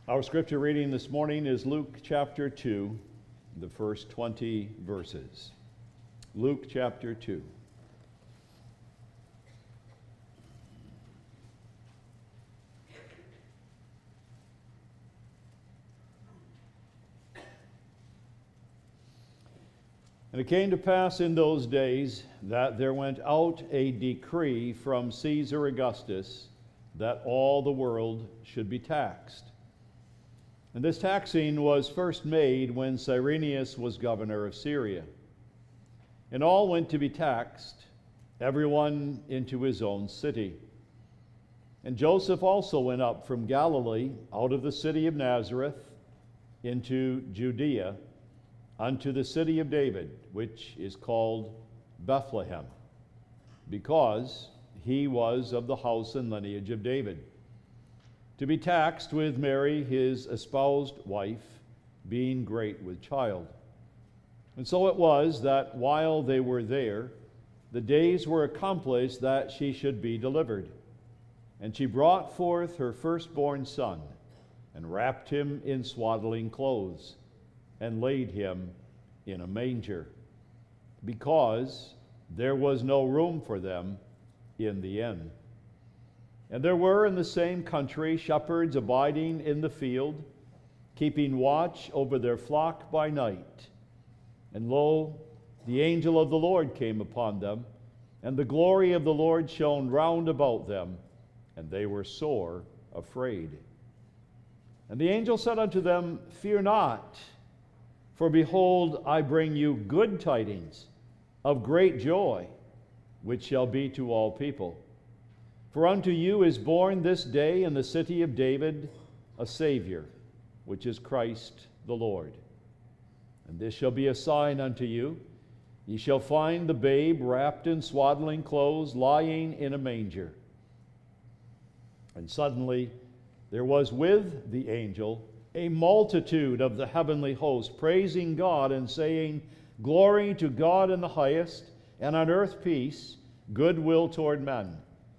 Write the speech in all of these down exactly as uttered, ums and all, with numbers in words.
Our scripture reading this morning is Luke chapter two, the first twenty verses. Luke chapter two. And it came to pass in those days that there went out a decree from Caesar Augustus that all the world should be taxed. And this taxing was first made when Cyrenius was governor of Syria. And all went to be taxed, everyone into his own city. And Joseph also went up from Galilee, out of the city of Nazareth, into Judea, unto the city of David, which is called Bethlehem, because he was of the house and lineage of David, to be taxed with Mary, his espoused wife, being great with child. And so it was that while they were there, the days were accomplished that she should be delivered. And she brought forth her firstborn son, and wrapped him in swaddling clothes, and laid him in a manger, because there was no room for them in the inn. And there were in the same country shepherds abiding in the field, keeping watch over their flock by night. And lo, the angel of the Lord came upon them, and the glory of the Lord shone round about them, and they were sore afraid. And the angel said unto them, Fear not, for behold, I bring you good tidings of great joy, which shall be to all people. For unto you is born this day in the city of David a Savior, which is Christ the Lord. And this shall be a sign unto you. Ye shall find the babe wrapped in swaddling clothes, lying in a manger. And suddenly there was with the angel a multitude of the heavenly host, praising God and saying, Glory to God in the highest, and on earth peace, goodwill toward men.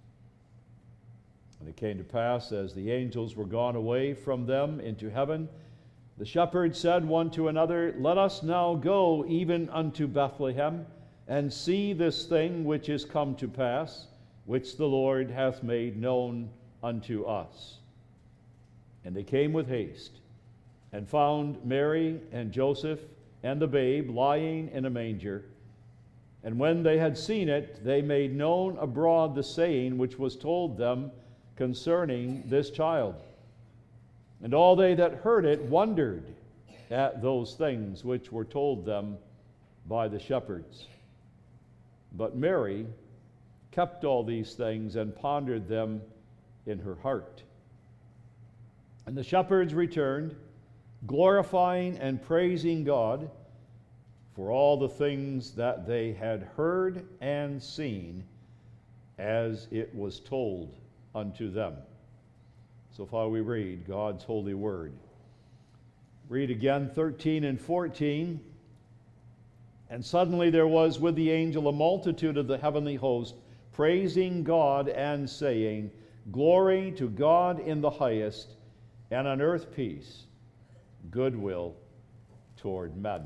And it came to pass, as the angels were gone away from them into heaven, the shepherds said one to another, Let us now go even unto Bethlehem, and see this thing which is come to pass, which the Lord hath made known unto us. And they came with haste, and found Mary and Joseph and the babe lying in a manger. And when they had seen it, they made known abroad the saying which was told them concerning this child. And all they that heard it wondered at those things which were told them by the shepherds. But Mary kept all these things and pondered them in her heart. And the shepherds returned, glorifying and praising God for all the things that they had heard and seen, as it was told unto them. So far we read God's holy word. Read again thirteen and fourteen. And suddenly there was with the angel a multitude of the heavenly host, praising God and saying, Glory to God in the highest, and on earth peace, goodwill toward men.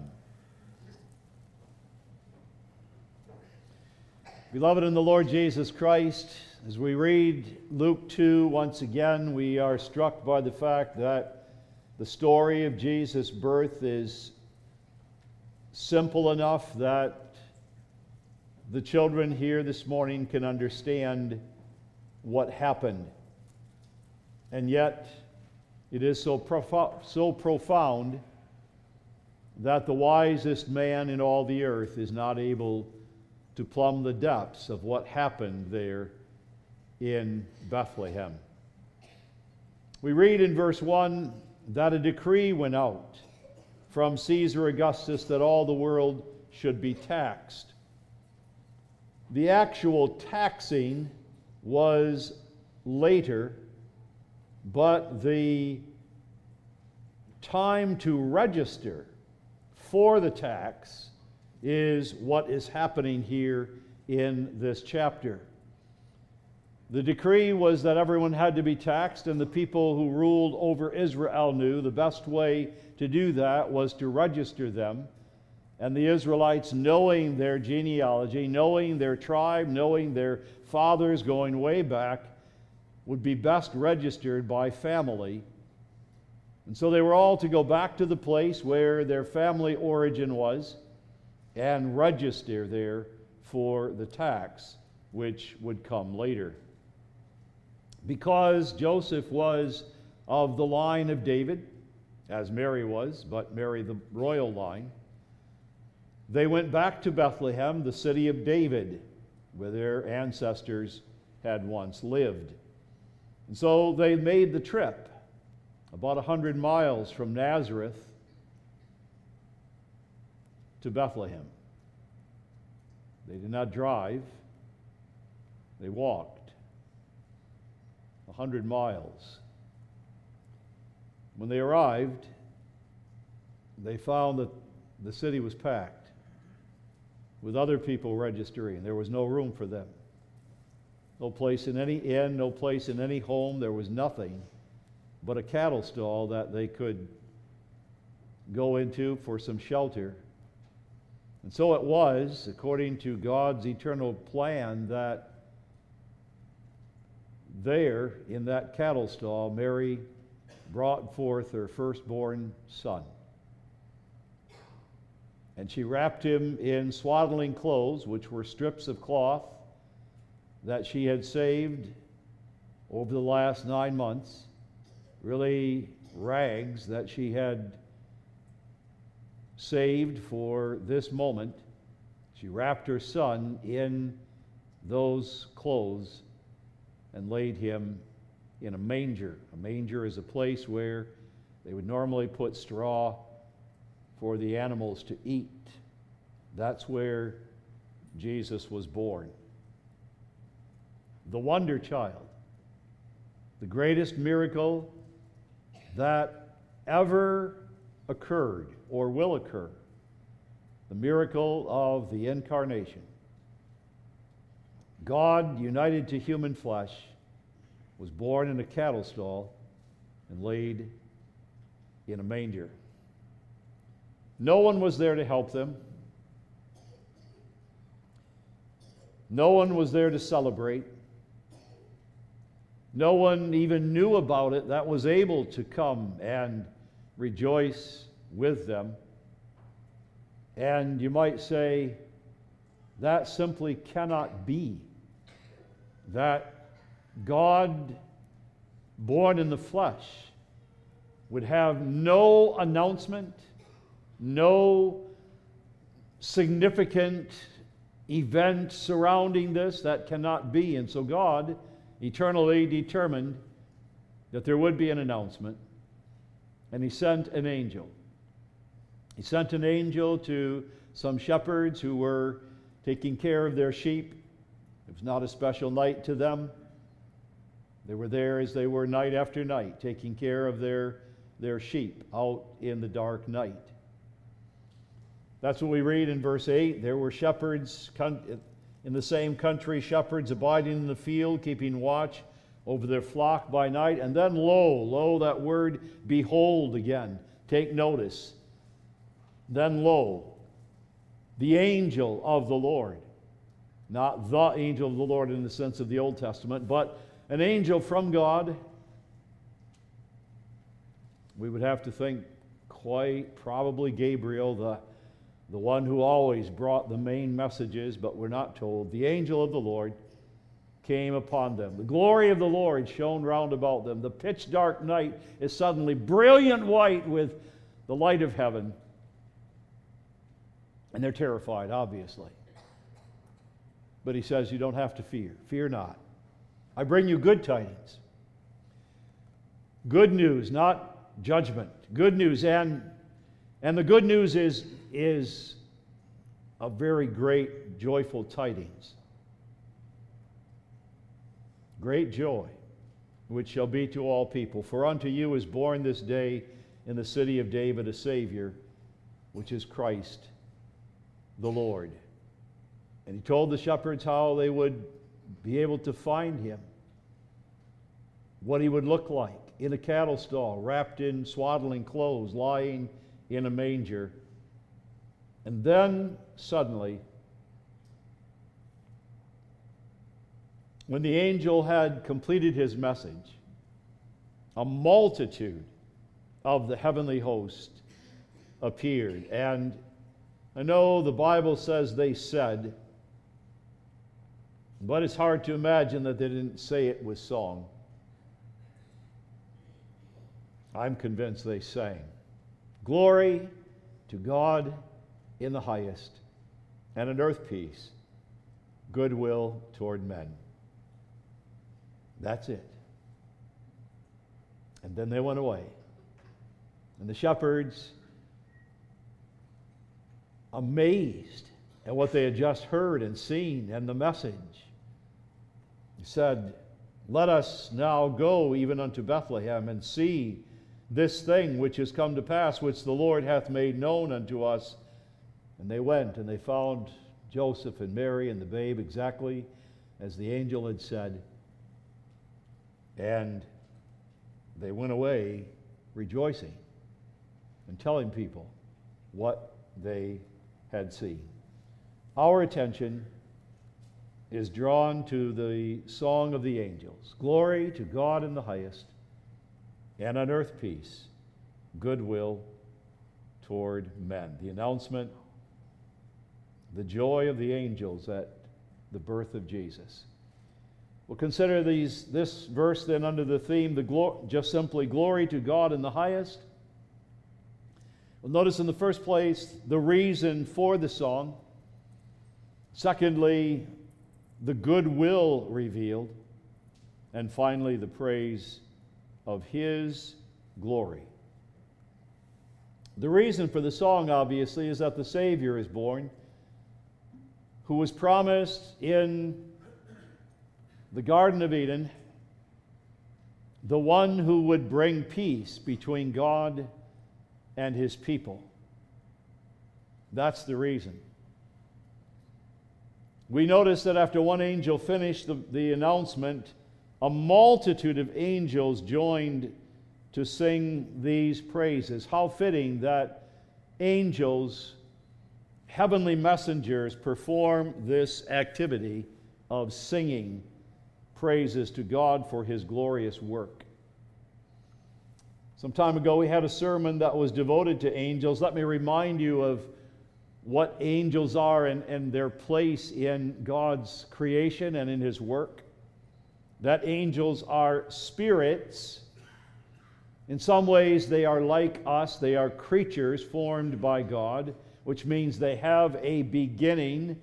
Beloved in the Lord Jesus Christ, as we read Luke two once again, we are struck by the fact that the story of Jesus' birth is simple enough that the children here this morning can understand what happened. And yet, it is so, profo- so profound that the wisest man in all the earth is not able to plumb the depths of what happened there in Bethlehem. We read in verse one that a decree went out from Caesar Augustus that all the world should be taxed. The actual taxing was later, but the time to register for the tax is what is happening here in this chapter. The decree was that everyone had to be taxed, and the people who ruled over Israel knew the best way to do that was to register them. And the Israelites, knowing their genealogy, knowing their tribe, knowing their fathers going way back, would be best registered by family. And so they were all to go back to the place where their family origin was and register there for the tax, which would come later. Because Joseph was of the line of David, as Mary was, but Mary the royal line, they went back to Bethlehem, the city of David, where their ancestors had once lived. And so they made the trip, about a hundred miles from Nazareth to Bethlehem. They did not drive, they walked a hundred miles. When they arrived, they found that the city was packed with other people registering. There was no room for them. No place in any inn, no place in any home. There was nothing but a cattle stall that they could go into for some shelter. And so it was, according to God's eternal plan, that there, in that cattle stall, Mary brought forth her firstborn son. And she wrapped him in swaddling clothes, which were strips of cloth that she had saved over the last nine months, really rags that she had saved for this moment. She wrapped her son in those clothes and laid him in a manger. A manger is a place where they would normally put straw for the animals to eat. That's where Jesus was born. The wonder child, the greatest miracle that ever occurred or will occur, the miracle of the incarnation. God, united to human flesh, was born in a cattle stall and laid in a manger. No one was there to help them. No one was there to celebrate. No one even knew about it that was able to come and rejoice with them. And you might say, that simply cannot be. That God, born in the flesh, would have no announcement, no significant event surrounding this. That cannot be. And so God eternally determined that there would be an announcement, and He sent an angel. He sent an angel to some shepherds who were taking care of their sheep. It was not a special night to them. They were there as they were night after night, taking care of their, their sheep out in the dark night. That's what we read in verse eight. There were shepherds in the same country, shepherds abiding in the field, keeping watch over their flock by night. And then lo, lo, that word behold again. Take notice. Then lo, the angel of the Lord. Not the angel of the Lord in the sense of the Old Testament, but an angel from God. We would have to think quite probably Gabriel, the, the one who always brought the main messages, but we're not told. The angel of the Lord came upon them. The glory of the Lord shone round about them. The pitch dark night is suddenly brilliant white with the light of heaven. And they're terrified, obviously. But he says, you don't have to fear. Fear not. I bring you good tidings. Good news, not judgment. Good news. And, and the good news is, is a very great, joyful tidings. Great joy, which shall be to all people. For unto you is born this day in the city of David a Savior, which is Christ the Lord. And he told the shepherds how they would be able to find him. what he would look like in a cattle stall, wrapped in swaddling clothes, lying in a manger. And then suddenly, when the angel had completed his message, a multitude of the heavenly host appeared. And I know the Bible says they said, but it's hard to imagine that they didn't say it with song. I'm convinced they sang, "Glory to God in the highest, and on earth peace, goodwill toward men." That's it. And then they went away. And the shepherds, amazed at what they had just heard and seen and the message, said, "Let us now go even unto Bethlehem and see this thing which is come to pass, which the Lord hath made known unto us." And they went and they found Joseph and Mary and the babe exactly as the angel had said. And they went away rejoicing and telling people what they had seen. Our attention is drawn to the song of the angels. Glory to God in the highest, and on earth peace, goodwill toward men. The announcement, the joy of the angels at the birth of Jesus. We'll consider these this verse then under the theme, the glo- just simply glory to God in the highest. We'll notice in the first place the reason for the song. Secondly, the goodwill revealed. And finally, the praise of His glory. The reason for the song, obviously, is that the Savior is born, who was promised in the Garden of Eden, the one who would bring peace between God and His people. That's the reason. We notice that after one angel finished the, the announcement, a multitude of angels joined to sing these praises. How fitting that angels, heavenly messengers, perform this activity of singing praises to God for His glorious work. Some time ago we had a sermon that was devoted to angels. Let me remind you of what angels are and, and their place in God's creation and in His work. That angels are spirits. In some ways they are like us. They are creatures formed by God, which means they have a beginning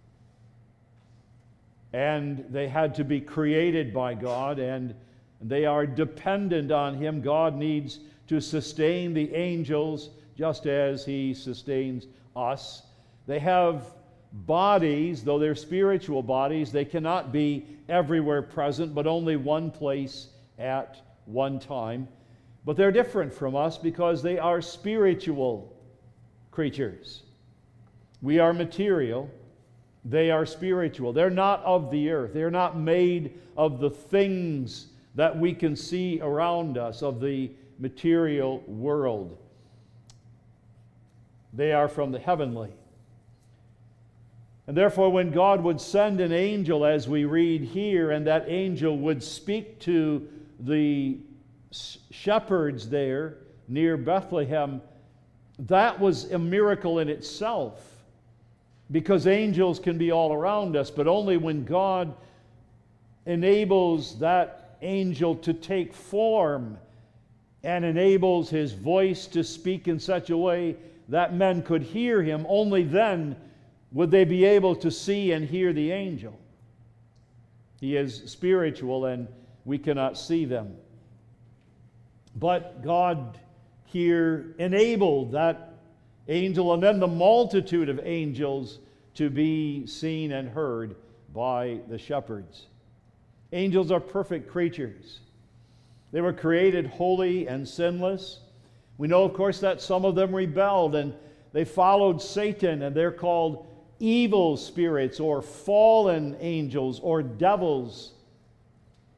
and they had to be created by God, and they are dependent on Him. God needs to sustain the angels just as He sustains us. They have bodies, though they're spiritual bodies. They cannot be everywhere present, but only one place at one time. But they're different from us because they are spiritual creatures. We are material. They are spiritual. They're not of the earth. They're not made of the things that we can see around us, of the material world. They are from the heavenly. And therefore, when God would send an angel, as we read here, and that angel would speak to the shepherds there near Bethlehem, that was a miracle in itself. Because angels can be all around us, but only when God enables that angel to take form and enables his voice to speak in such a way that men could hear him, only then would they be able to see and hear the angel. He is spiritual and we cannot see them. But God here enabled that angel and then the multitude of angels to be seen and heard by the shepherds. Angels are perfect creatures. They were created holy and sinless. We know, of course, that some of them rebelled and they followed Satan, and they're called evil spirits or fallen angels or devils.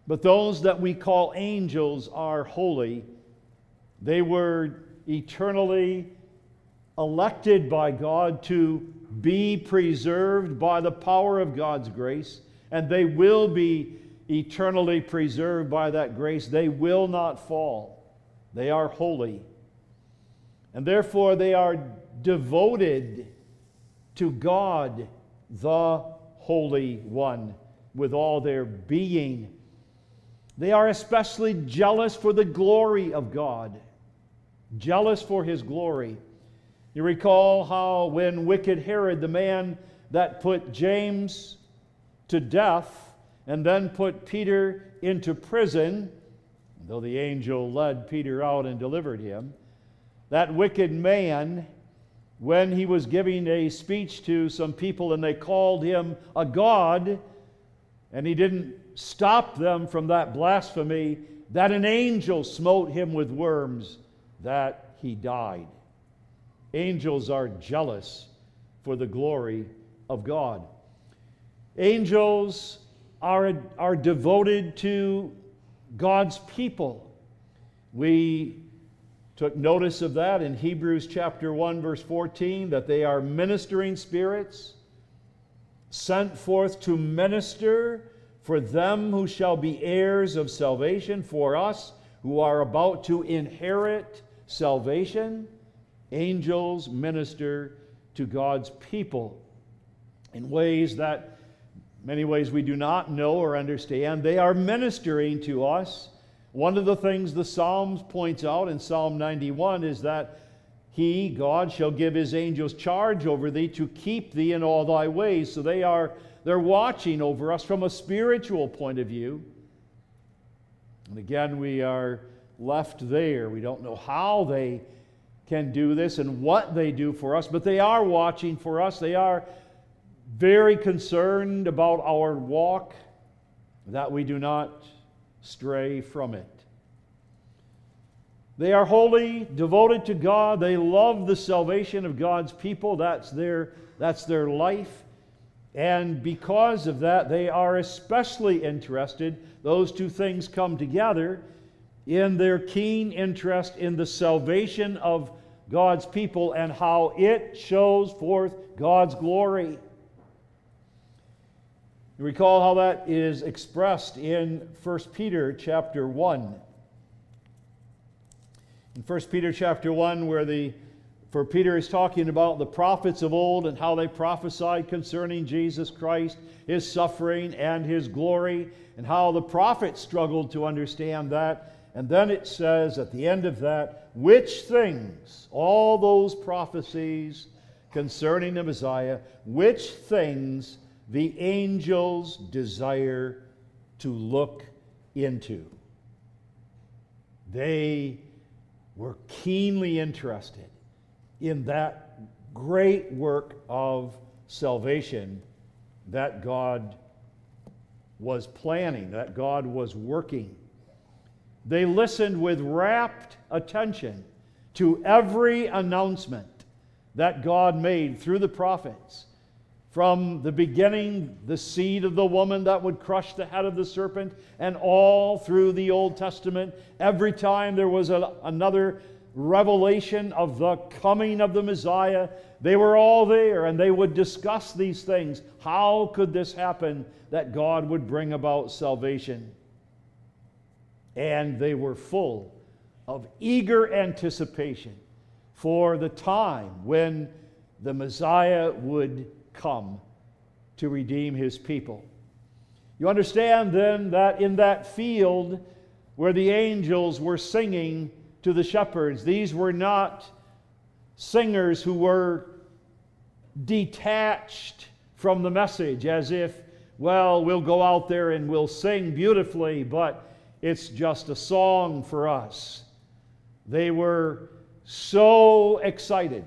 But those that we call angels are holy. They were eternally elected by God to be preserved by the power of God's grace, and they will be eternally preserved by that grace. They will not fall. They are holy. And therefore they are devoted to God, the Holy One, with all their being. They are especially jealous for the glory of God, jealous for His glory. You recall how when wicked Herod, the man that put James to death and then put Peter into prison, though the angel led Peter out and delivered him, that wicked man, when he was giving a speech to some people and they called him a god, and he didn't stop them from that blasphemy, that an angel smote him with worms, that he died. Angels are jealous for the glory of God. Angels are, are devoted to God's people. We took notice of that in Hebrews chapter one, verse fourteen, that they are ministering spirits sent forth to minister for them who shall be heirs of salvation, for us who are about to inherit salvation. Angels minister to God's people in ways that, many ways we do not know or understand. They are ministering to us. One of the things the Psalms points out in Psalm ninety-one is that He, God, shall give His angels charge over thee to keep thee in all thy ways. So they are they're watching over us from a spiritual point of view. And again, we are left there. We don't know how they can do this and what they do for us, but they are watching for us. They are very concerned about our walk, that we do not stray from it. They are holy, devoted to God. They love the salvation of God's people. That's their, that's their life. And because of that, they are especially interested, those two things come together, in their keen interest in the salvation of God's people and how it shows forth God's glory. You recall how that is expressed in First Peter chapter one. In First Peter chapter one, where the for Peter is talking about the prophets of old and how they prophesied concerning Jesus Christ, His suffering and His glory, and how the prophets struggled to understand that. And then it says at the end of that, which things, all those prophecies concerning the Messiah, which things the angels desire to look into. They were keenly interested in that great work of salvation that God was planning, that God was working. They listened with rapt attention to every announcement that God made through the prophets. From the beginning, the seed of the woman that would crush the head of the serpent, and all through the Old Testament, every time there was a, another revelation of the coming of the Messiah, they were all there and they would discuss these things. How could this happen that God would bring about salvation? And they were full of eager anticipation for the time when the Messiah would come to redeem His people. You understand then that in that field where the angels were singing to the shepherds, these were not singers who were detached from the message as if, well, we'll go out there and we'll sing beautifully, but it's just a song for us. They were so excited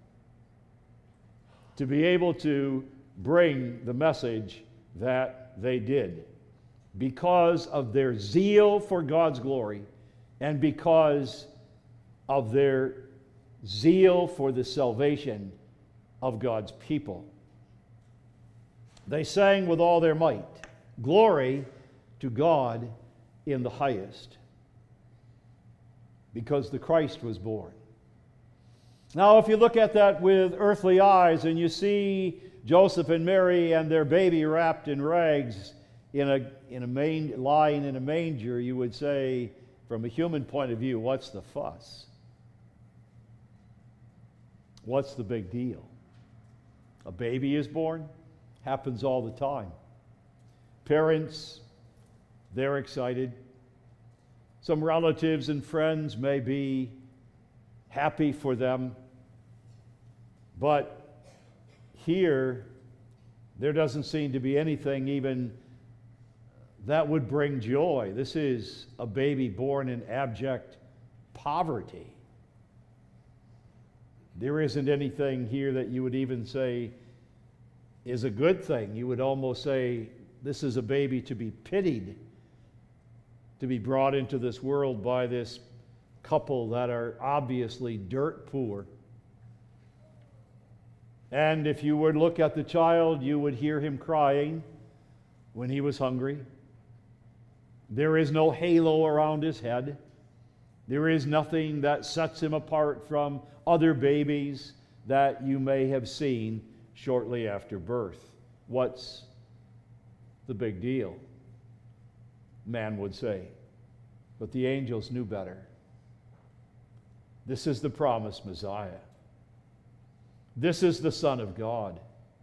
to be able to bring the message that they did because of their zeal for God's glory and because of their zeal for the salvation of God's people. They sang with all their might, "Glory to God in the highest, because the Christ was born. Now, if you look at that with earthly eyes and you see Joseph and Mary and their baby wrapped in rags in a, in a main, lying in a manger, you would say, from a human point of view, what's the fuss? What's the big deal? A baby is born. Happens all the time. Parents, they're excited. Some relatives and friends may be happy for them. But here, there doesn't seem to be anything even that would bring joy. This is a baby born in abject poverty. There isn't anything here that you would even say is a good thing. You would almost say this is a baby to be pitied, to be brought into this world by this couple that are obviously dirt poor. And if you were to look at the child, you would hear him crying when he was hungry. There is no halo around his head. There is nothing that sets him apart from other babies that you may have seen shortly after birth. What's the big deal? Man would say. But the angels knew better. This is the promised Messiah. This is the Son of God.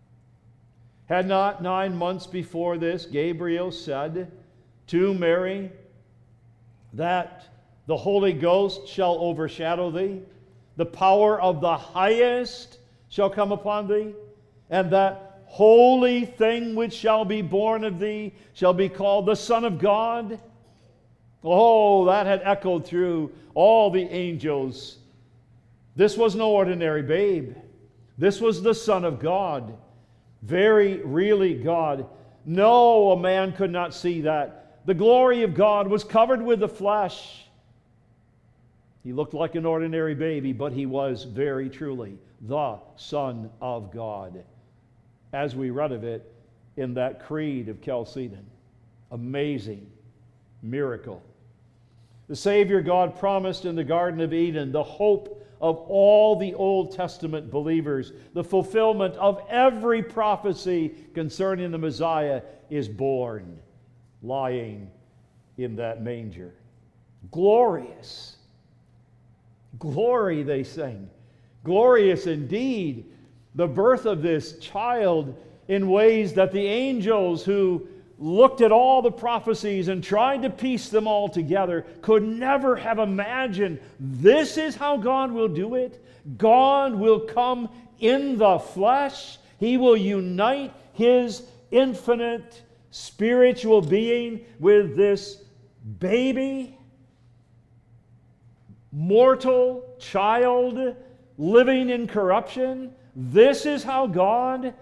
Had not nine months before this, Gabriel said to Mary that the Holy Ghost shall overshadow thee, the power of the highest shall come upon thee, and that holy thing which shall be born of thee shall be called the Son of God. Oh, that had echoed through all the angels. This was no ordinary babe. This was the Son of God. Very, really God. No, a man could not see that. The glory of God was covered with the flesh. He looked like an ordinary baby, but he was very truly the Son of God, as we read of it in that creed of Chalcedon. Amazing miracle. The Savior God promised in the Garden of Eden, the hope of all the Old Testament believers, the fulfillment of every prophecy concerning the Messiah, is born, lying in that manger. Glorious. Glory, they sing. Glorious indeed, the birth of this child in ways that the angels who looked at all the prophecies and tried to piece them all together could never have imagined this is how God will do it. God will come in the flesh. He will unite His infinite spiritual being with this baby, mortal child living in corruption. This is how God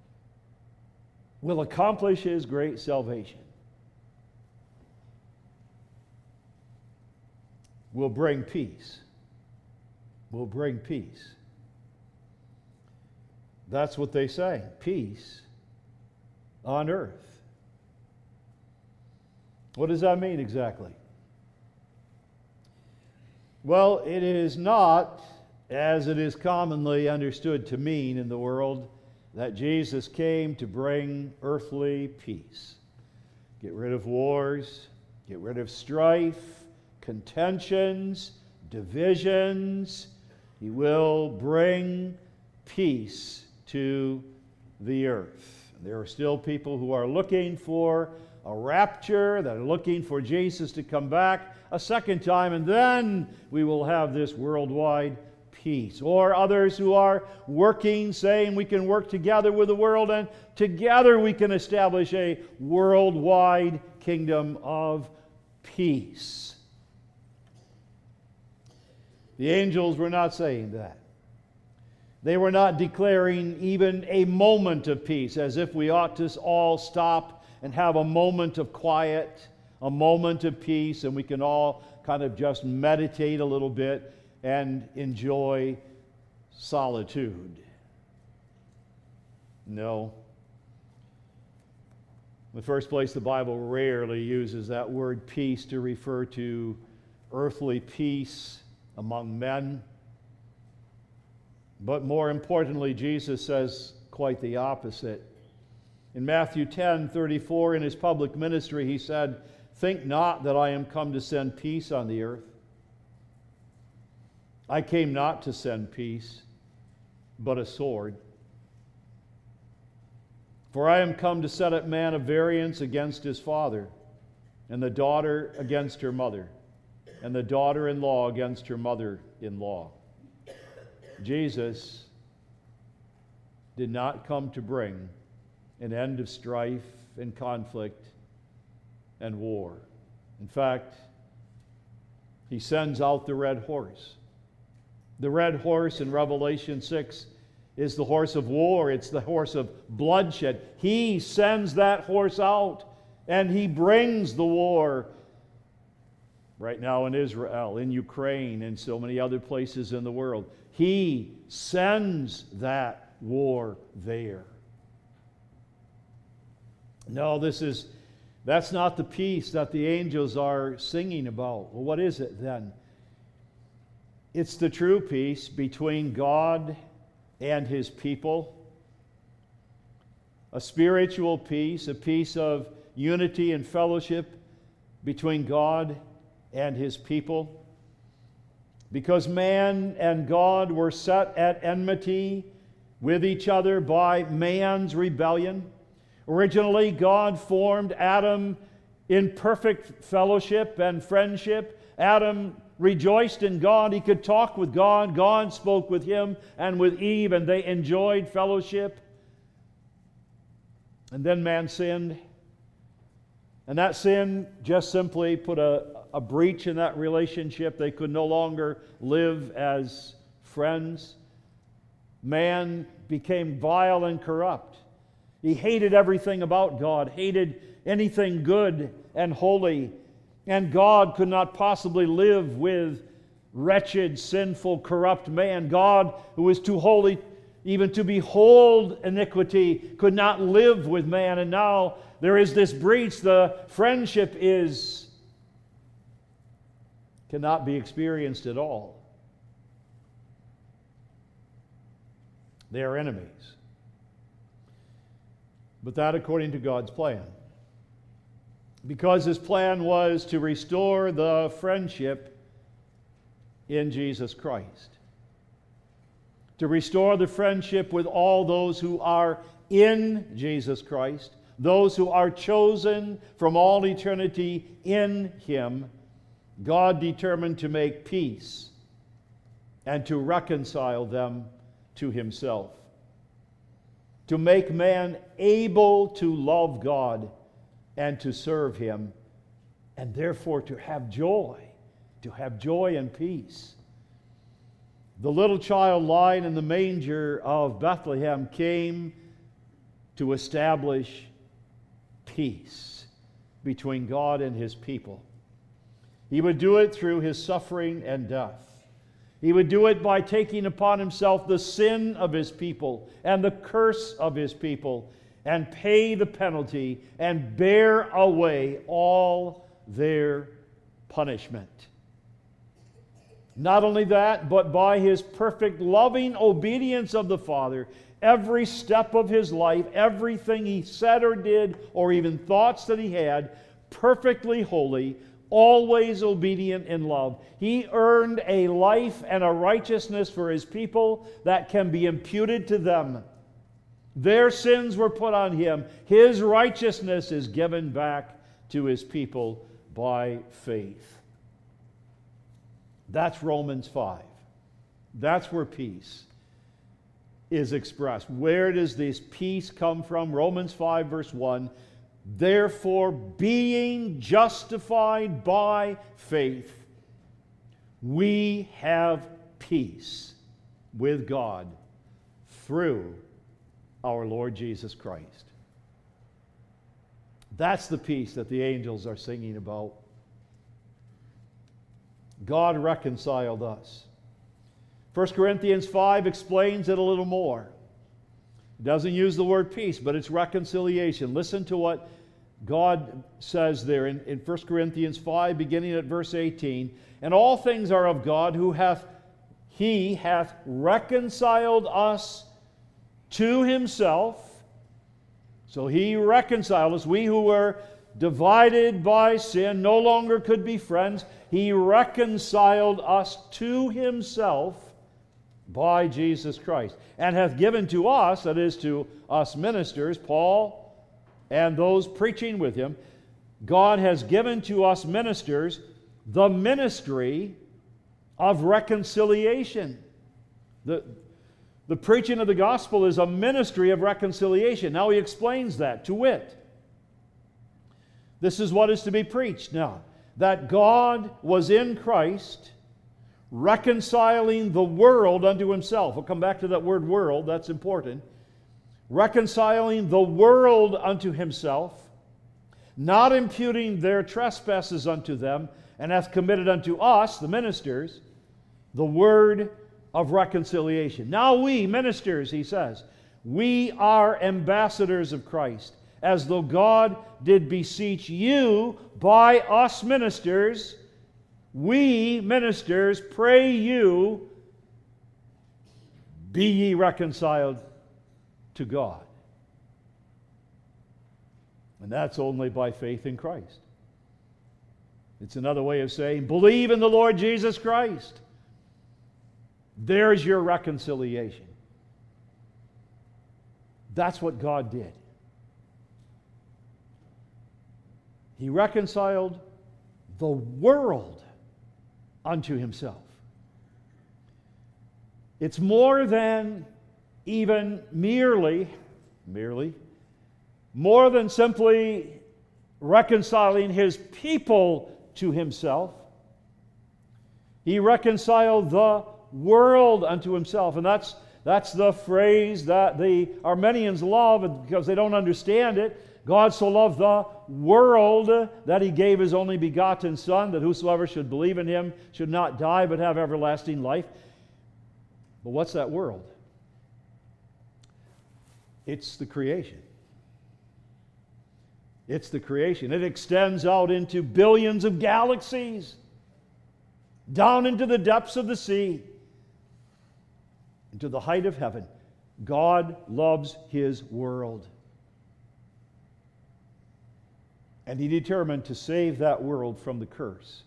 will accomplish His great salvation. Will bring peace. Will bring peace. That's what they say. Peace on earth. What does that mean exactly? Well, it is not, as it is commonly understood to mean in the world, that Jesus came to bring earthly peace. Get rid of wars, get rid of strife, contentions, divisions. He will bring peace to the earth. There are still people who are looking for a rapture, that are looking for Jesus to come back a second time, and then we will have this worldwide peace. Or others who are working, saying we can work together with the world, and together we can establish a worldwide kingdom of peace. The angels were not saying that. They were not declaring even a moment of peace, as if we ought to all stop and have a moment of quiet, a moment of peace, and we can all kind of just meditate a little bit and enjoy solitude. No. In the first place, the Bible rarely uses that word peace to refer to earthly peace among men. But more importantly, Jesus says quite the opposite. In Matthew ten thirty-four, in his public ministry, he said, "Think not that I am come to send peace on the earth. I came not to send peace, but a sword. For I am come to set up man of variance against his father, and the daughter against her mother, and the daughter-in-law against her mother-in-law." Jesus did not come to bring an end of strife and conflict and war. In fact, he sends out the red horse. The red horse in Revelation six is the horse of war. It's the horse of bloodshed. He sends that horse out, and he brings the war. Right now in Israel, in Ukraine, and so many other places in the world, he sends that war there. No, this is, that's not the peace that the angels are singing about. Well, what is it then? It's the true peace between God and his people. A spiritual peace, a peace of unity and fellowship between God and his people. Because man and God were set at enmity with each other by man's rebellion. Originally, God formed Adam in perfect fellowship and friendship. Adam rejoiced in God. He could talk with God. God spoke with him and with Eve, and they enjoyed fellowship. And then man sinned. And that sin just simply put a, a breach in that relationship. They could no longer live as friends. Man became vile and corrupt. He hated everything about God, hated anything good and holy. And God could not possibly live with wretched, sinful, corrupt man. God, who was too holy even to behold iniquity, could not live with man. And now there is this breach. The friendship is cannot be experienced at all. They are enemies. But that according to God's plan. Because his plan was to restore the friendship in Jesus Christ. To restore the friendship with all those who are in Jesus Christ, those who are chosen from all eternity in him. God determined to make peace and to reconcile them to himself. To make man able to love God and to serve him, and therefore to have joy, to have joy and peace. The little child lying in the manger of Bethlehem came to establish peace between God and his people. He would do it through his suffering and death. He would do it by taking upon himself the sin of his people and the curse of his people, and pay the penalty and bear away all their punishment. Not only that, but by his perfect loving obedience of the Father, every step of his life, everything he said or did, or even thoughts that he had, perfectly holy, always obedient in love. He earned a life and a righteousness for his people that can be imputed to them. Their sins were put on him. His righteousness is given back to his people by faith. That's Romans five. That's where peace is expressed. Where does this peace come from? Romans five, verse one. Therefore, being justified by faith, we have peace with God through our Lord Jesus Christ. That's the peace that the angels are singing about. God reconciled us. First Corinthians five explains it a little more. It doesn't use the word peace, but it's reconciliation. Listen to what God says there in, in First Corinthians five, beginning at verse eighteen, and all things are of God, who hath He hath reconciled us to Himself. So He reconciled us. We who were divided by sin no longer could be friends. He reconciled us to Himself by Jesus Christ, and hath given to us, that is to us ministers, Paul and those preaching with him, God has given to us ministers the ministry of reconciliation. The, the preaching of the gospel is a ministry of reconciliation. Now he explains that, to wit. This is what is to be preached now, that God was in Christ reconciling the world unto Himself. We'll come back to that word world, that's important. Reconciling the world unto Himself, not imputing their trespasses unto them, and hath committed unto us, the ministers, the word of reconciliation. Now we, ministers, he says, we are ambassadors of Christ, as though God did beseech you by us ministers. We, ministers, pray you, be ye reconciled to God. And that's only by faith in Christ. It's another way of saying, believe in the Lord Jesus Christ. There's your reconciliation. That's what God did. He reconciled the world unto Himself. It's more than even merely, merely, more than simply reconciling His people to Himself. He reconciled the world unto Himself. And that's, that's the phrase that the Arminians love because they don't understand it. God so loved the world that He gave His only begotten Son, that whosoever should believe in Him should not die but have everlasting life. But what's that world? It's the creation. It's the creation. It extends out into billions of galaxies, down into the depths of the sea, into the height of heaven. God loves His world. And He determined to save that world from the curse.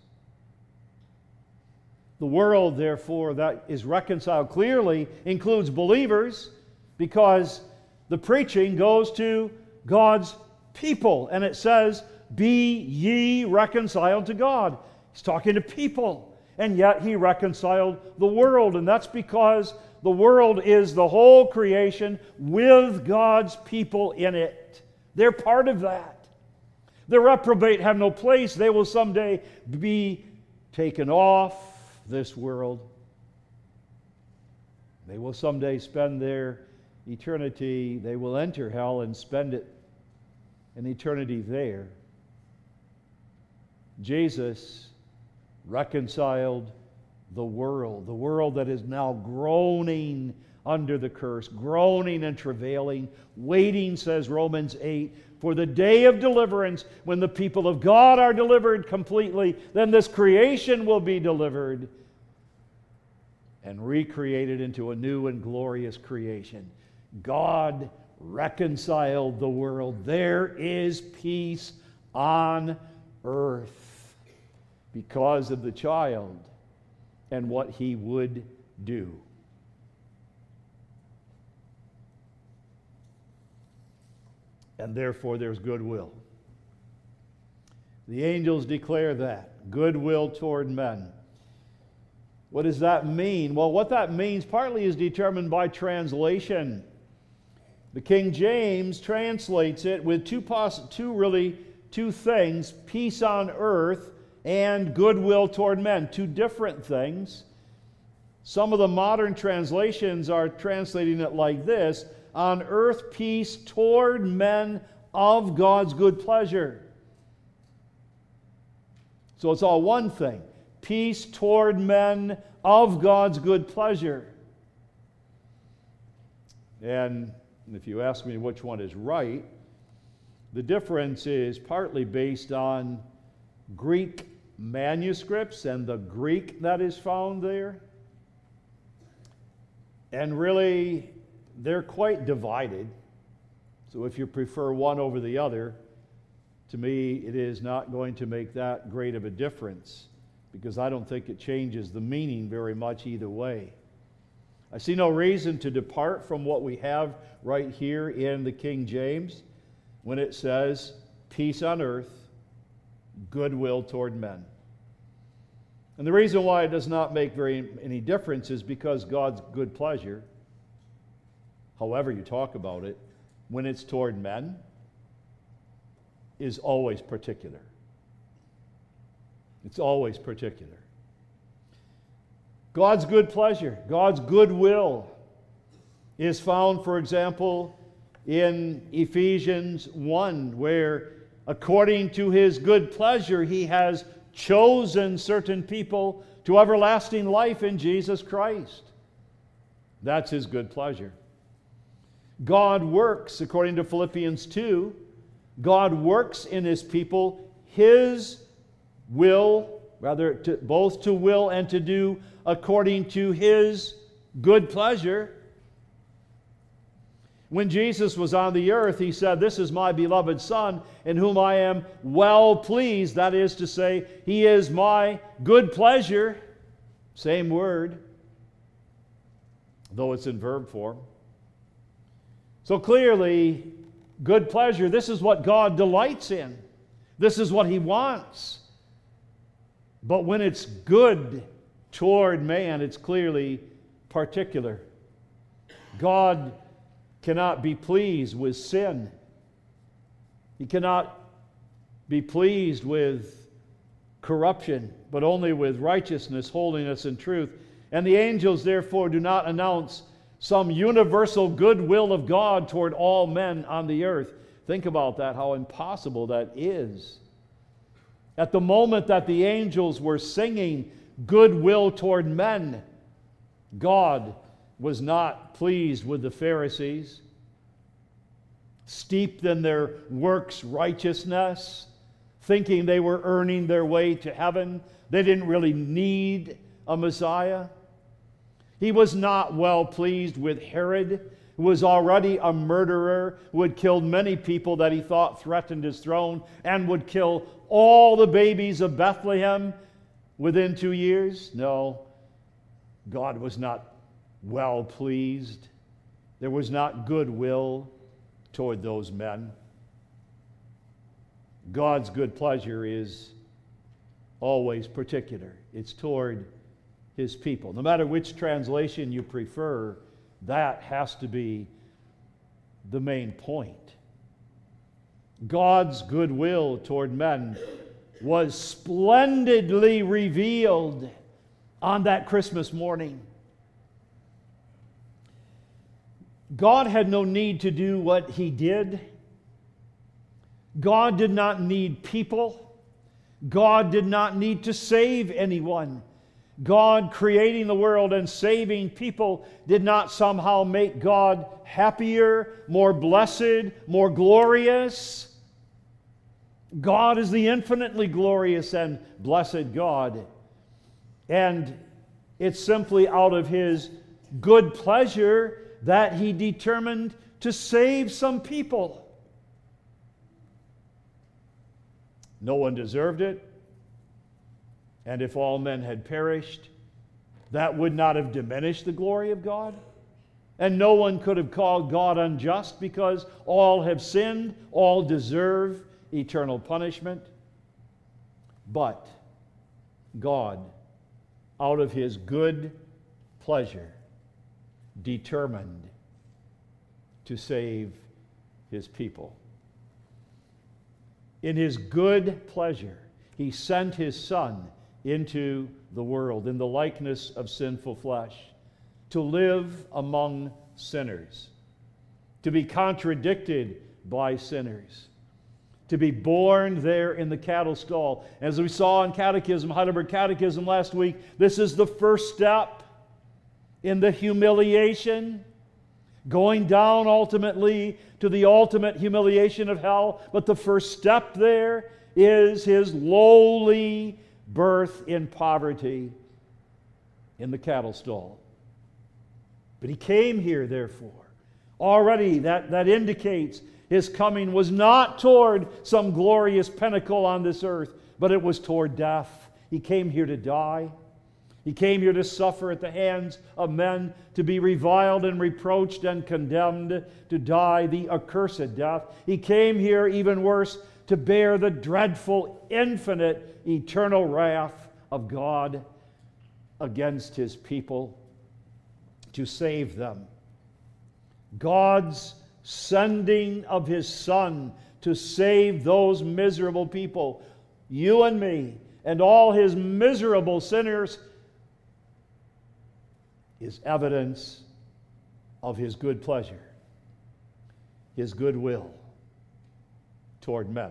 The world, therefore, that is reconciled clearly includes believers, because the preaching goes to God's people. And it says, be ye reconciled to God. He's talking to people. And yet He reconciled the world. And that's because the world is the whole creation with God's people in it. They're part of that. The reprobate have no place. They will someday be taken off this world. They will someday spend their eternity, they will enter hell and spend it an eternity there. Jesus reconciled the world, the world that is now groaning under the curse, groaning and travailing, waiting, says Romans eight, for the day of deliverance, when the people of God are delivered completely. Then this creation will be delivered and recreated into a new and glorious creation. God reconciled the world. There is peace on earth because of the child and what He would do. And therefore there's goodwill. The angels declare that. Goodwill toward men. What does that mean? Well, what that means partly is determined by translation. The King James translates it with two, poss- two really two things, peace on earth and goodwill toward men, two different things. Some of the modern translations are translating it like this: on earth peace toward men of God's good pleasure. So it's all one thing. Peace toward men of God's good pleasure. And if you ask me which one is right, The difference is partly based on Greek manuscripts and the Greek that is found there. And really, they're quite divided. So if you prefer one over the other, to me, it is not going to make that great of a difference, because I don't think it changes the meaning very much either way. I see no reason to depart from what we have right here in the King James when it says, peace on earth, goodwill toward men. And the reason why it does not make very any difference is because God's good pleasure, however you talk about it, when it's toward men, is always particular. It's always particular. God's good pleasure, God's goodwill is found, for example, in Ephesians one, where according to His good pleasure, He has chosen certain people to everlasting life in Jesus Christ. That's His good pleasure. God works, according to Philippians two, God works in His people His will, rather to, both to will and to do according to His good pleasure. When Jesus was on the earth, He said, "This is my beloved Son, in whom I am well pleased." That is to say, He is my good pleasure. Same word, though it's in verb form. So clearly, good pleasure, this is what God delights in. This is what He wants. But when it's good toward man, it's clearly particular. God cannot be pleased with sin. He cannot be pleased with corruption, but only with righteousness, holiness, and truth. And the angels, therefore, do not announce some universal goodwill of God toward all men on the earth. Think about that, how impossible that is. At the moment that the angels were singing goodwill toward men, God was not pleased with the Pharisees, steeped in their works righteousness, thinking they were earning their way to heaven. They didn't really need a Messiah. He was not well pleased with Herod, who was already a murderer, who had killed many people that he thought threatened his throne, and would kill all the babies of Bethlehem within two years. No, God was not well pleased. There was not goodwill toward those men. God's good pleasure is always particular. It's toward His people. No matter which translation you prefer, that has to be the main point. God's goodwill toward men was splendidly revealed on that Christmas morning. God had no need to do what He did. God did not need people. God did not need to save anyone. God creating the world and saving people did not somehow make God happier, more blessed, more glorious. God is the infinitely glorious and blessed God. And it's simply out of His good pleasure that He determined to save some people. No one deserved it. And if all men had perished, that would not have diminished the glory of God. And no one could have called God unjust, because all have sinned, all deserve eternal punishment. But God, out of His good pleasure, determined to save His people. In His good pleasure, He sent His Son into the world in the likeness of sinful flesh, to live among sinners, to be contradicted by sinners, to be born there in the cattle stall. As we saw in Catechism, Heidelberg Catechism last week, this is the first step in the humiliation, going down ultimately to the ultimate humiliation of hell. But the first step there is his lowly birth in poverty in the cattle stall. But he came here, therefore. Already that, that indicates his coming was not toward some glorious pinnacle on this earth, but it was toward death. He came here to die. He came here to suffer at the hands of men, to be reviled and reproached and condemned, to die the accursed death. He came here, even worse, to bear the dreadful, infinite, eternal wrath of God against his people, to save them. God's sending of his Son to save those miserable people, you and me, and all his miserable sinners, is evidence of his good pleasure, his good will toward men.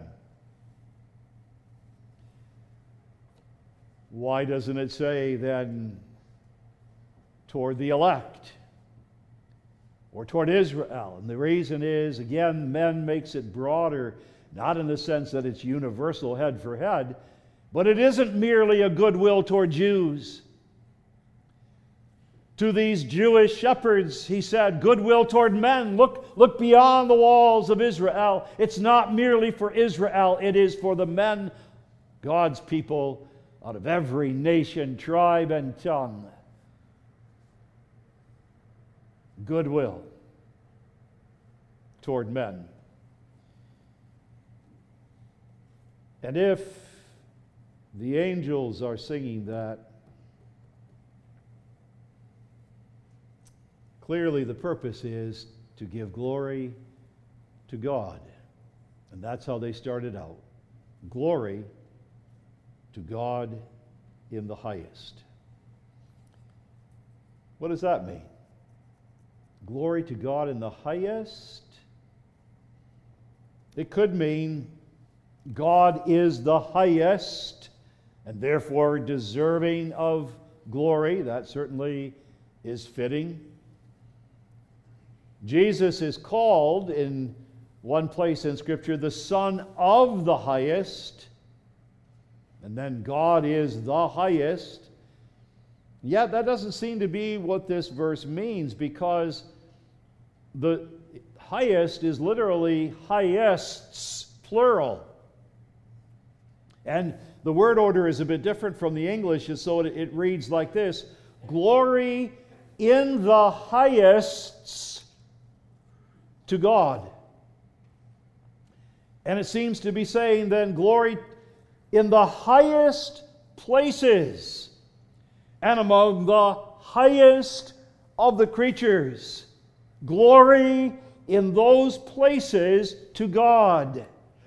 Why doesn't it say then toward the elect or toward Israel? And the reason is, again, men makes it broader, not in the sense that it's universal head for head, but it isn't merely a goodwill toward Jews. To these Jewish shepherds, he said, goodwill toward men. Look, look beyond the walls of Israel. It's not merely for Israel, it is for the men, God's people, out of every nation, tribe, and tongue. Goodwill toward men. And if the angels are singing that, clearly the purpose is to give glory to God. And that's how they started out. Glory to God in the highest. What does that mean? Glory to God in the highest? It could mean God is the highest and therefore deserving of glory. That certainly is fitting. Jesus is called in one place in Scripture the Son of the highest, and then God is the highest. Yet that doesn't seem to be what this verse means, because the highest is literally highests, plural. And the word order is a bit different from the English, and so it, it reads like this: glory in the highest to God. And it seems to be saying then glory in the highest places and among the highest of the creatures. Glory in those places to God.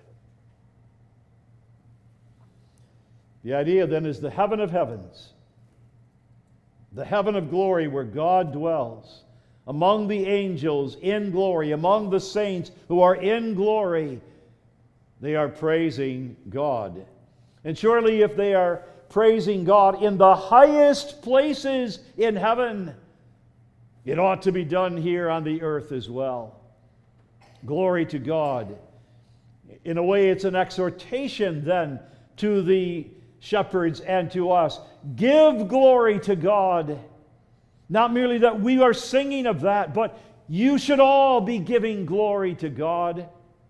The idea then is the heaven of heavens, the heaven of glory where God dwells, among the angels in glory, among the saints who are in glory. They are praising God. And surely if they are praising God in the highest places in heaven, it ought to be done here on the earth as well. Glory to God. In a way, it's an exhortation then to the shepherds and to us. Give glory to God. Not merely that we are singing of that, but you should all be giving glory to God.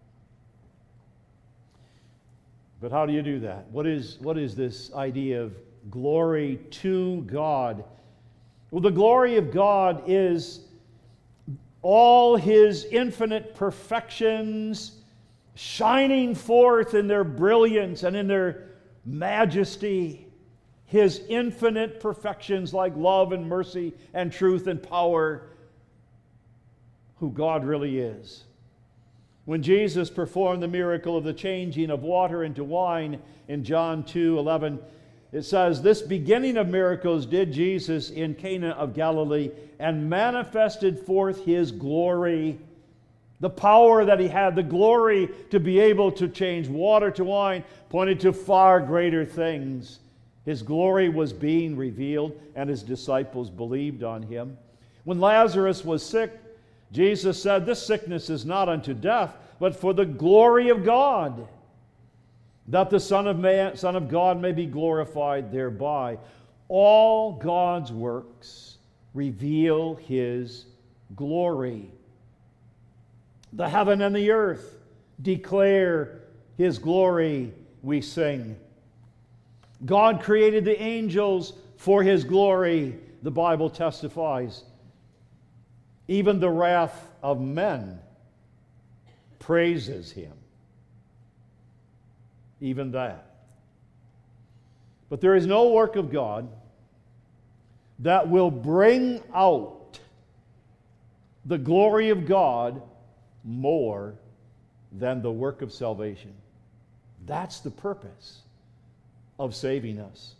But how do you do that? What is, what is this idea of glory to God? Well, the glory of God is all His infinite perfections shining forth in their brilliance and in their majesty. His infinite perfections like love and mercy and truth and power, who God really is. When Jesus performed the miracle of the changing of water into wine in John two eleven, it says, this beginning of miracles did Jesus in Cana of Galilee and manifested forth His glory. The power that He had, the glory to be able to change water to wine, pointed to far greater things. His glory was being revealed, and His disciples believed on Him. When Lazarus was sick, Jesus said, "This sickness is not unto death, but for the glory of God, that the Son of Man, Son of God may be glorified thereby." All God's works reveal His glory. The heaven and the earth declare His glory, we sing. God created the angels for His glory, the Bible testifies. Even the wrath of men praises Him. Even that. But there is no work of God that will bring out the glory of God more than the work of salvation. That's the purpose of saving us.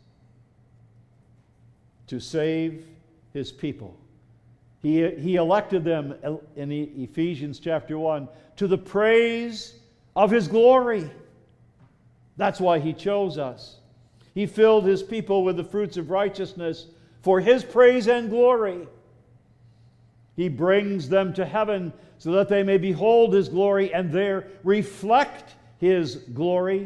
To save His people. He, he elected them in Ephesians chapter one to the praise of His glory. That's why He chose us. He filled His people with the fruits of righteousness for His praise and glory. He brings them to heaven so that they may behold His glory and there reflect His glory.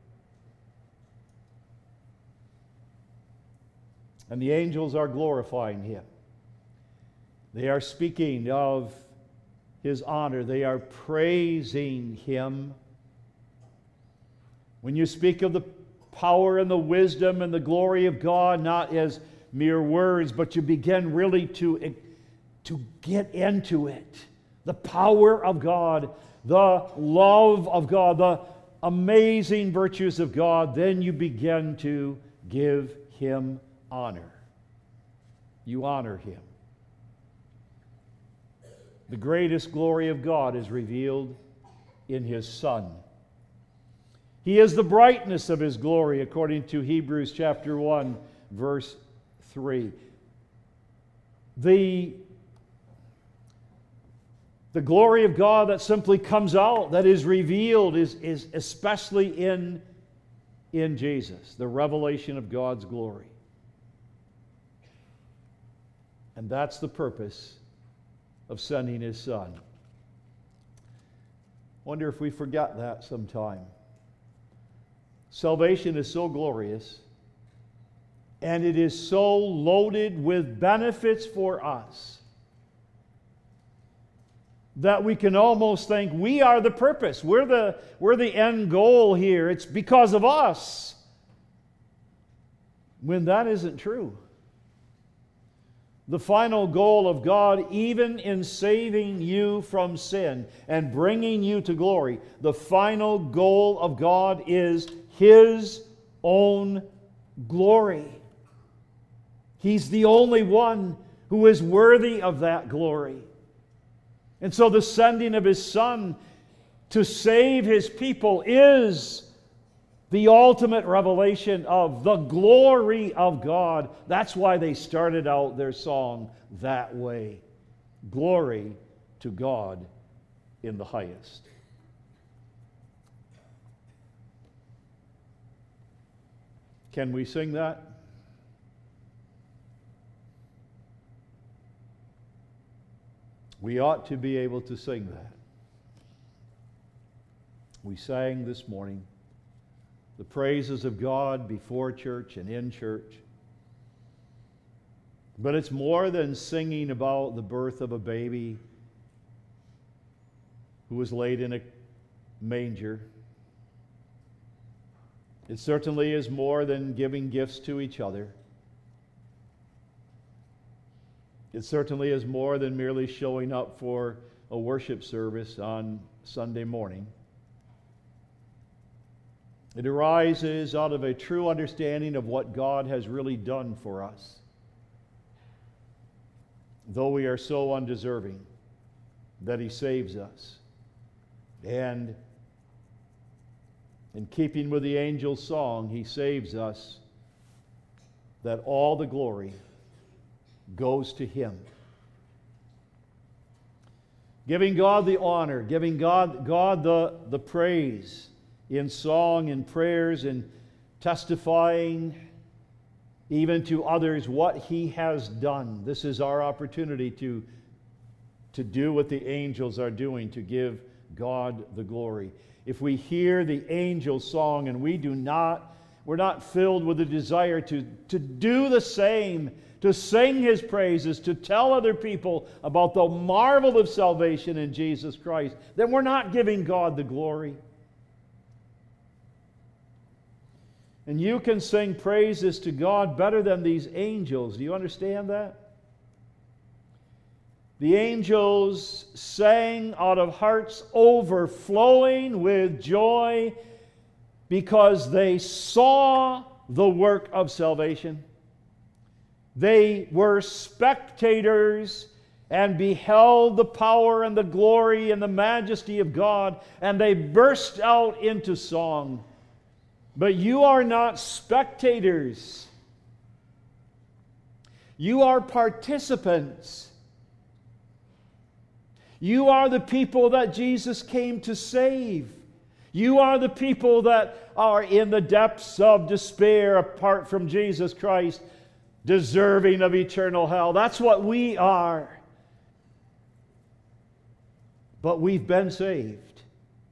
And the angels are glorifying Him. They are speaking of His honor. They are praising Him. When you speak of the power and the wisdom and the glory of God, not as mere words, but you begin really to, to get into it. The power of God, the love of God, the amazing virtues of God, then you begin to give Him honor. You honor Him. The greatest glory of God is revealed in His Son. He is the brightness of His glory, according to Hebrews chapter one, verse three. The, the glory of God that simply comes out, that is revealed, is, is especially in, in Jesus, the revelation of God's glory. And that's the purpose of sending His Son. Wonder if we forgot that sometime. Salvation is so glorious, and it is so loaded with benefits for us, that we can almost think we are the purpose. We're the, we're the end goal here. It's because of us. When that isn't true. The final goal of God, even in saving you from sin and bringing you to glory, the final goal of God is His own glory. He's the only one who is worthy of that glory. And so the sending of His Son to save His people is the ultimate revelation of the glory of God. That's why they started out their song that way. Glory to God in the highest. Can we sing that? We ought to be able to sing that. We sang this morning the praises of God before church and in church. But it's more than singing about the birth of a baby who was laid in a manger. It certainly is more than giving gifts to each other. It certainly is more than merely showing up for a worship service on Sunday morning. It arises out of a true understanding of what God has really done for us. Though we are so undeserving, that He saves us. And in keeping with the angel's song, He saves us, that all the glory goes to Him. Giving God the honor, giving God, God the, the praise in song and prayers and testifying even to others what He has done. This is our opportunity to to do what the angels are doing, to give God the glory. If we hear the angel song and we do not, we're not filled with a desire to, to do the same, to sing His praises, to tell other people about the marvel of salvation in Jesus Christ, then we're not giving God the glory. And you can sing praises to God better than these angels. Do you understand that? The angels sang out of hearts overflowing with joy because they saw the work of salvation. They were spectators and beheld the power and the glory and the majesty of God, and they burst out into song. But you are not spectators. You are participants. You are the people that Jesus came to save. You are the people that are in the depths of despair apart from Jesus Christ, deserving of eternal hell. That's what we are. But we've been saved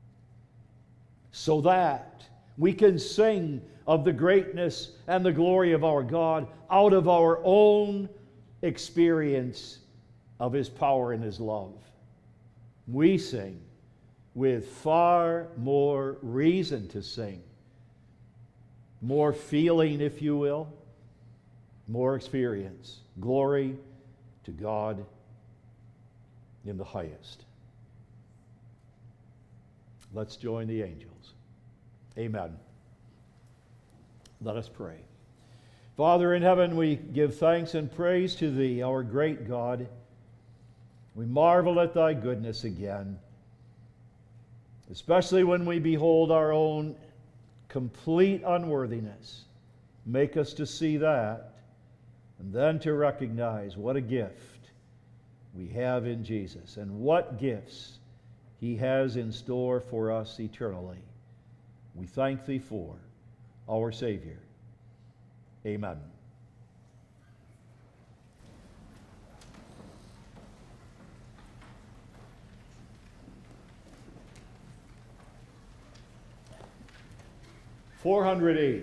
so that we can sing of the greatness and the glory of our God out of our own experience of His power and His love. We sing with far more reason to sing, more feeling, if you will, more experience. Glory to God in the highest. Let's join the angels. Amen. Let us pray. Father in heaven, we give thanks and praise to Thee, our great God. We marvel at Thy goodness again, especially when we behold our own complete unworthiness. Make us to see that, and then to recognize what a gift we have in Jesus, and what gifts He has in store for us eternally. We thank Thee for our Savior. Amen. four hundred eight.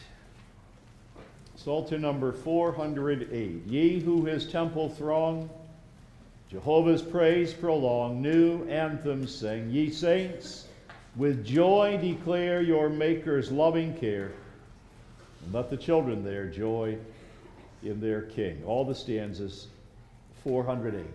Psalter number four hundred eight. Ye who His temple throng, Jehovah's praise prolong, new anthems sing. Ye saints, with joy declare your Maker's loving care, and let the children there joy in their King. All the stanzas, four hundred eight.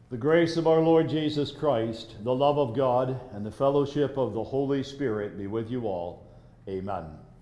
The grace of our Lord Jesus Christ, the love of God, and the fellowship of the Holy Spirit be with you all. Amen.